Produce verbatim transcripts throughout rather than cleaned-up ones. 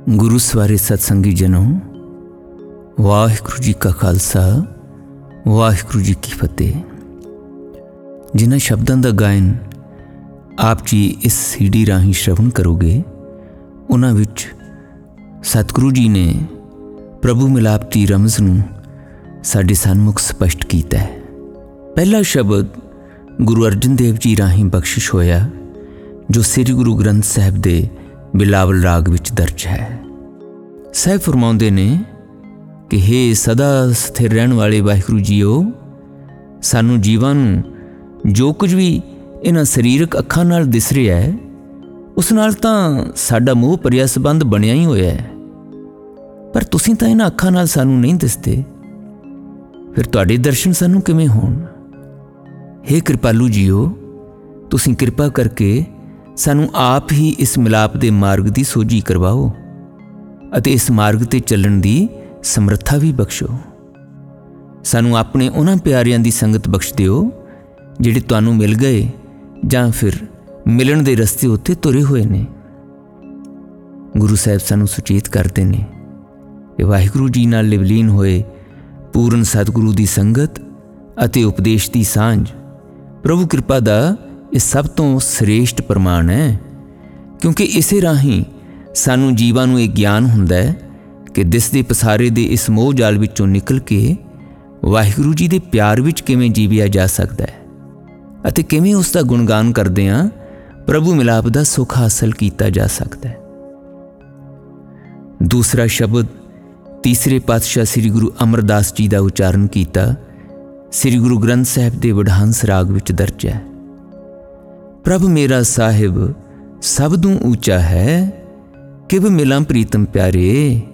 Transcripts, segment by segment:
गुरु सवारे सत्संगी जनों, वाहिगुरू जी का खालसा, वाहिगुरू जी की फतेह। जिन्हां शब्दां दा गायन आप जी इस सीडी राही श्रवण करोगे, उन्हां विच सतगुरु जी ने प्रभु मिलाप दी रमज़ नूं साडे सन्मुख स्पष्ट कीता है। पहला शब्द गुरु अर्जन देव जी राही बख्शिश होया, जो श्री गुरु ग्रंथ साहिब दे बिलावल राग विच दर्ज है। साहिब फरमाउंदे ने कि हे सदा स्थिर रहण वाले वाहिगुरू जीओ, सानू जीवां नूं जो कुछ भी इन्हां सरीरक अखां नाल दिस रिहा है, उस नाल तां साडा मोह भरिया संबंध बनिया ही होया है, पर तुसीं तां इन्हां अखां नाल सानू नहीं दिसदे, फिर तुहाडे दर्शन सानू किवें होण? हे कृपालू जीओ, तुसीं किरपा करके सानू आप ही इस मिलाप दे मार्ग दी सोझी करवाओ अते इस मार्ग ते चलण दी समर्था भी बख्शो। सानू अपने उन्हां प्यारियां दी संगत बख्श दिओ जिहड़े तुहानू मिल गए जां फिर मिलण दे रस्ते उत्ते तुरे होए ने। गुरु साहिब सानू सुचेत करते ने कि वाहिगुरू जी नाल लिवलीन होए पूर्ण सतगुरु दी संगत अते उपदेश दी सांझ प्रभु कृपा दा ਇਹ ਸਭ ਤੋਂ ਸ੍ਰੇਸ਼ਟ ਪ੍ਰਮਾਣ ਹੈ, ਕਿਉਂਕਿ ਇਸੇ ਰਾਹੀਂ ਸਾਨੂੰ ਜੀਵਾਂ ਨੂੰ ਇਹ ਗਿਆਨ ਹੁੰਦਾ ਹੈ ਕਿ ਦਿਸਦੇ ਪਸਾਰੇ ਦੇ ਇਸ ਮੋਹ ਜਾਲ ਵਿੱਚੋਂ ਨਿਕਲ ਕੇ ਵਾਹਿਗੁਰੂ ਜੀ ਦੇ ਪਿਆਰ ਵਿੱਚ ਕਿਵੇਂ ਜੀਵਿਆ ਜਾ ਸਕਦਾ ਹੈ ਅਤੇ ਕਿਵੇਂ ਉਸ ਦਾ ਗੁਣਗਾਨ ਕਰਦਿਆਂ ਪ੍ਰਭੂ ਮਿਲਾਪ ਦਾ ਸੁੱਖ ਹਾਸਲ ਕੀਤਾ ਜਾ ਸਕਦਾ ਹੈ। ਦੂਸਰਾ ਸ਼ਬਦ ਤੀਸਰੇ ਪਾਤਸ਼ਾਹ ਸ੍ਰੀ ਗੁਰੂ ਅਮਰਦਾਸ ਜੀ ਦਾ ਉਚਾਰਨ ਕੀਤਾ ਸ੍ਰੀ ਗੁਰੂ ਗ੍ਰੰਥ ਸਾਹਿਬ ਦੇ ਵਡਹੰਸ ਰਾਗ ਵਿੱਚ ਦਰਜ ਹੈ। प्रभ मेरा साहिब सबदों ऊंचा है, किव मिलां प्रीतम प्यारे।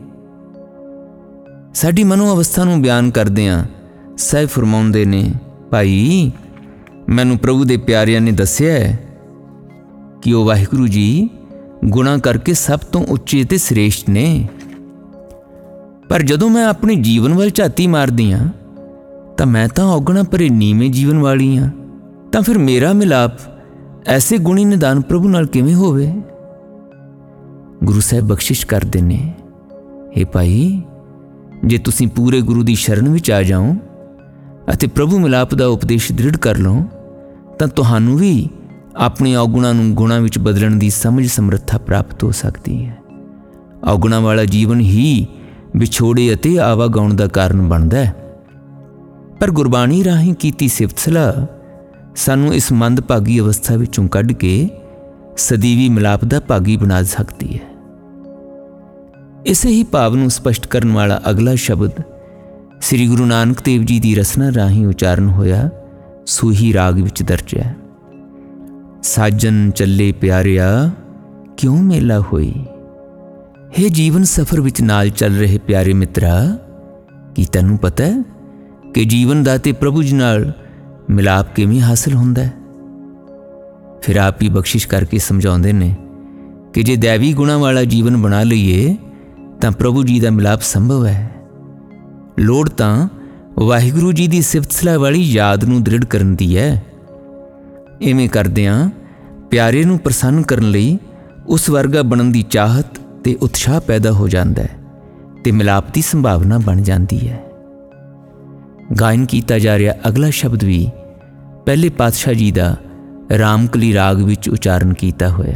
साडी मनो अवस्था नूं बयान करदिआं साहिब फरमाउंदे ने, भाई मैनूं प्रभु दे प्यारिआं ने दस्सिआ है कि वो वाहिगुरू जी गुणा करके सब तो उच्चे ते श्रेष्ठ ने, पर जदों मैं अपने जीवन वाल झाती मारदी हां तां मैं तां औगणा भरे नीवें जीवन वाली हां, तां फिर मेरा मिलाप ऐसे गुणी निदान प्रभु नाल किवें होवे? गुरु साहिब बख्शिश करदे ने, हे भाई जे तुसीं पूरे गुरु दी शरण विच आ जाओ अते प्रभु मिलाप दा उपदेश दृढ़ कर लो तां तुहानू भी अपने अवगुणां नूं गुणां विच बदलण दी समझ समर्था प्राप्त हो सकदी है। अवगुणां वाला जीवन ही विछोड़े अते आवागाउण दा कारण बनदा है, पर गुरबाणी राहीं कीती सिफत सलाह सानू इस मंदभागी अवस्था विचों कढ़ के सदीवी मिलाप दा भागी बना सकती है। इसे ही भाव नूं स्पष्ट करन वाला अगला शब्द श्री गुरु नानक देव जी दी रसना राहीं उचारण होया सूही राग विच दर्ज है। साजन चले प्यारिया क्यों मेला होई। हे जीवन सफर विच नाल चल रहे प्यारे मित्रा, की तैनूं पता है कि जीवन दाते प्रभु जी नाल मिलाप किवें हासिल हुंदा है? फिर आप ही बख्शिश करके समझाउंदे ने कि जे दैवी गुणां वाला जीवन बना लईए तां प्रभु जी दा मिलाप संभव है। लोड़ तां वाहिगुरू जी दी सिफत सलाह वाली याद नूं दृढ़ करन दी है। इवें करदिआं प्यारे नूं प्रसन्न करन लई उस वर्गा बनन दी चाहत ते उत्साह पैदा हो जांदा है ते मिलाप दी संभावना बन जांदी है। गायन किया जा रहा अगला शब्द भी पहले पातशाह जी का रामकली राग विच उचारण किया होया।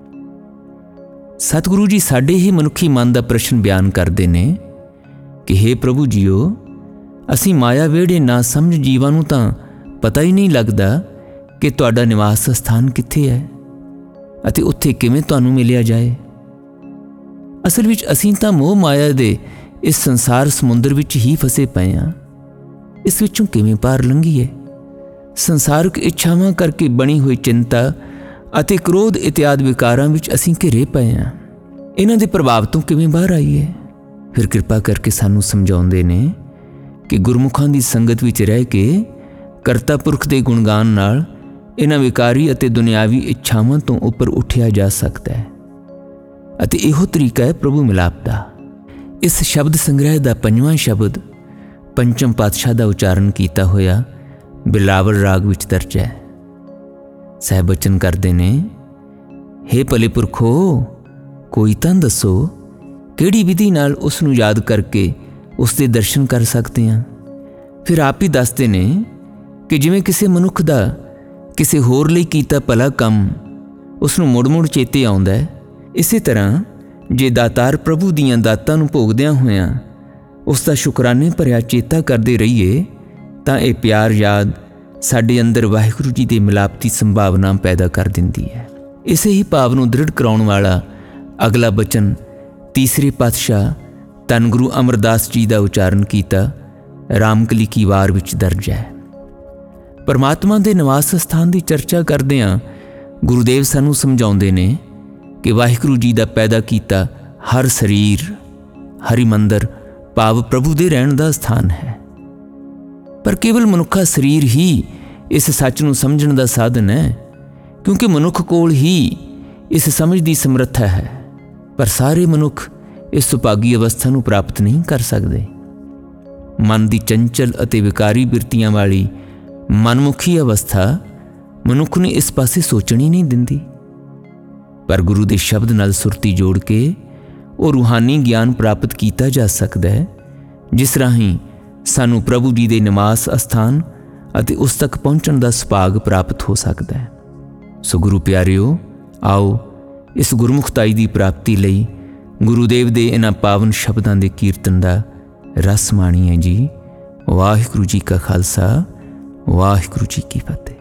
सतगुरु जी साडे ही मनुखी मन का प्रश्न बयान करते हैं कि हे प्रभु जीओ, असी माया वेड़े ना समझ जीवां नूं तां पता ही नहीं लगता कि तुहाडा निवास स्थान कित्थे है अते उत्थे किवें तुहानूं मिलिया जाए। असल विच असीं तां मोह माया दे इस संसार समुंदर विच ही फसे पए हां। इस विचों किवें पार लंघीए? संसारक इच्छावां करके बनी हुई चिंता अते क्रोध इत्यादि विकारां विच असीं घिरे पए हां। इन्हां दे प्रभाव तो किवें बाहर आईए? फिर कृपा करके सानू समझाउंदे ने कि गुरमुखां दी संगत विच रह के करता पुरख दे गुणगान नाल इन्हां विकारी अते दुनियावी इच्छावां तो उपर उठिया जा सकता है अते इहो तरीका है प्रभु मिलाप दा। इस शब्द संग्रह दा पंजवां शब्द पंचम पातशाह का उचारण किया होया बिलावल राग विच दर्ज है। साहिब बचन करते ने, हे भले पुरखो कोई तां दसो ਕਿਹੜੀ ਵਿਧੀ ਨਾਲ ਉਸ ਨੂੰ ਯਾਦ ਕਰਕੇ ਉਸ ਦੇ ਦਰਸ਼ਨ ਕਰ ਸਕਦੇ ਹਾਂ। ਫਿਰ ਆਪ ਹੀ ਦੱਸਦੇ ਨੇ ਕਿ ਜਿਵੇਂ ਕਿਸੇ ਮਨੁੱਖ ਦਾ ਕਿਸੇ ਹੋਰ ਲਈ ਕੀਤਾ ਭਲਾ ਕੰਮ ਉਸ ਨੂੰ ਮੁੜ ਮੁੜ ਚੇਤੇ ਆਉਂਦਾ ਹੈ, ਇਸੇ ਤਰ੍ਹਾਂ ਜੇ ਦਾਤਾਰ ਪ੍ਰਭੂ ਦੀਆਂ ਦਾਤਾਂ ਨੂੰ ਭੋਗਦਿਆਂ ਹੋਇਆਂ ਉਸ ਦਾ ਸ਼ੁਕਰਾਨੇ ਭਰਿਆ ਚੇਤਾ ਕਰਦੇ ਰਹੀਏ ਤਾਂ ਇਹ ਪਿਆਰ ਯਾਦ ਸਾਡੇ ਅੰਦਰ ਵਾਹਿਗੁਰੂ ਜੀ ਦੇ ਮਿਲਾਪ ਦੀ ਸੰਭਾਵਨਾ ਪੈਦਾ ਕਰ ਦਿੰਦੀ ਹੈ। ਇਸੇ ਹੀ ਭਾਵ ਨੂੰ ਦ੍ਰਿੜ ਕਰਾਉਣ ਵਾਲਾ ਅਗਲਾ ਬਚਨ ਤੀਸਰੇ ਪਾਤਸ਼ਾਹ ਧੰਨ ਗੁਰੂ ਅਮਰਦਾਸ ਜੀ ਦਾ ਉਚਾਰਨ ਕੀਤਾ ਰਾਮਕਲੀ ਕੀ ਵਾਰ ਵਿੱਚ ਦਰਜ ਹੈ। ਪਰਮਾਤਮਾ ਦੇ ਨਿਵਾਸ ਸਥਾਨ ਦੀ ਚਰਚਾ ਕਰਦਿਆਂ ਗੁਰੂਦੇਵ ਸਾਨੂੰ ਸਮਝਾਉਂਦੇ ਨੇ ਕਿ ਵਾਹਿਗੁਰੂ ਜੀ ਦਾ ਪੈਦਾ ਕੀਤਾ ਹਰ ਸਰੀਰ ਹਰੀ ਮੰਦਰ ਭਾਵ ਪ੍ਰਭੂ ਦੇ ਰਹਿਣ ਦਾ ਸਥਾਨ ਹੈ। ਪਰ ਕੇਵਲ ਮਨੁੱਖਾ ਸਰੀਰ ਹੀ ਇਸ ਸੱਚ ਨੂੰ ਸਮਝਣ ਦਾ ਸਾਧਨ ਹੈ, ਕਿਉਂਕਿ ਮਨੁੱਖ ਕੋਲ ਹੀ ਇਸ ਸਮਝ ਦੀ ਸਮਰੱਥਾ ਹੈ। ਪਰ ਸਾਰੇ ਮਨੁੱਖ ਇਸ ਸੁਭਾਗੀ ਅਵਸਥਾ ਨੂੰ ਪ੍ਰਾਪਤ ਨਹੀਂ ਕਰ ਸਕਦੇ। ਮਨ ਦੀ ਚੰਚਲ ਅਤੇ ਵਿਕਾਰੀ ਬਿਰਤੀਆਂ ਵਾਲੀ ਮਨਮੁਖੀ ਅਵਸਥਾ ਮਨੁੱਖ ਨੂੰ ਇਸ ਪਾਸੇ ਸੋਚਣ ਹੀ ਨਹੀਂ ਦਿੰਦੀ। ਪਰ ਗੁਰੂ ਦੇ ਸ਼ਬਦ ਨਾਲ ਸੁਰਤੀ ਜੋੜ ਕੇ ਉਹ ਰੂਹਾਨੀ ਗਿਆਨ ਪ੍ਰਾਪਤ ਕੀਤਾ ਜਾ ਸਕਦਾ ਹੈ, ਜਿਸ ਰਾਹੀਂ ਸਾਨੂੰ ਪ੍ਰਭੂ ਜੀ ਦੇ ਨਿਵਾਸ ਅਸਥਾਨ ਅਤੇ ਉਸ ਤੱਕ ਪਹੁੰਚਣ ਦਾ ਸੁਭਾਗ ਪ੍ਰਾਪਤ ਹੋ ਸਕਦਾ ਹੈ। ਸੋ ਗੁਰੂ ਪਿਆਰਿਓ, ਆਓ ਇਸ ਗੁਰਮੁਖਤਾਈ ਦੀ ਪ੍ਰਾਪਤੀ ਲਈ ਗੁਰੂਦੇਵ ਦੇ ਇਹਨਾਂ ਪਾਵਨ ਸ਼ਬਦਾਂ ਦੇ ਕੀਰਤਨ ਦਾ ਰਸ ਮਾਣੀਏ ਜੀ। ਵਾਹਿਗੁਰੂ ਜੀ ਕਾ ਖਾਲਸਾ, ਵਾਹਿਗੁਰੂ ਜੀ ਕੀ ਫਤਿਹ।